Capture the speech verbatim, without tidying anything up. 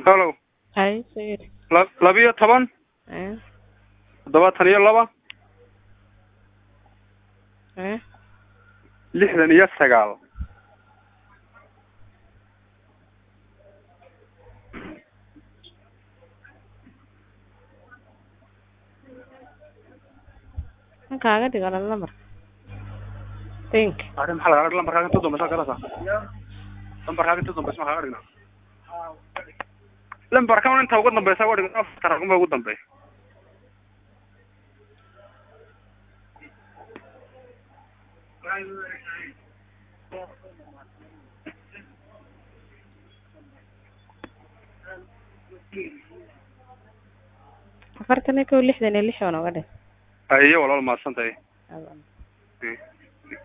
Hello. Hay sir. La labiyo toban. Eh. Todobaatan iyo laba. Eh. lixdan iyo sagaal. Kaaga dhigo lambar. Think. Arrin maxaa laga lambar kaaga inta dambaysa karasa. Lambar kaaga inta dambaysa maxaa dhigna. Lambar kaaga inta ugu dambaysa waa dhigna afar raqam ugu dambeey. afartan iyo kow lixdan iyo lix oo naga dhig. Ayo walaal ma santahay. Aad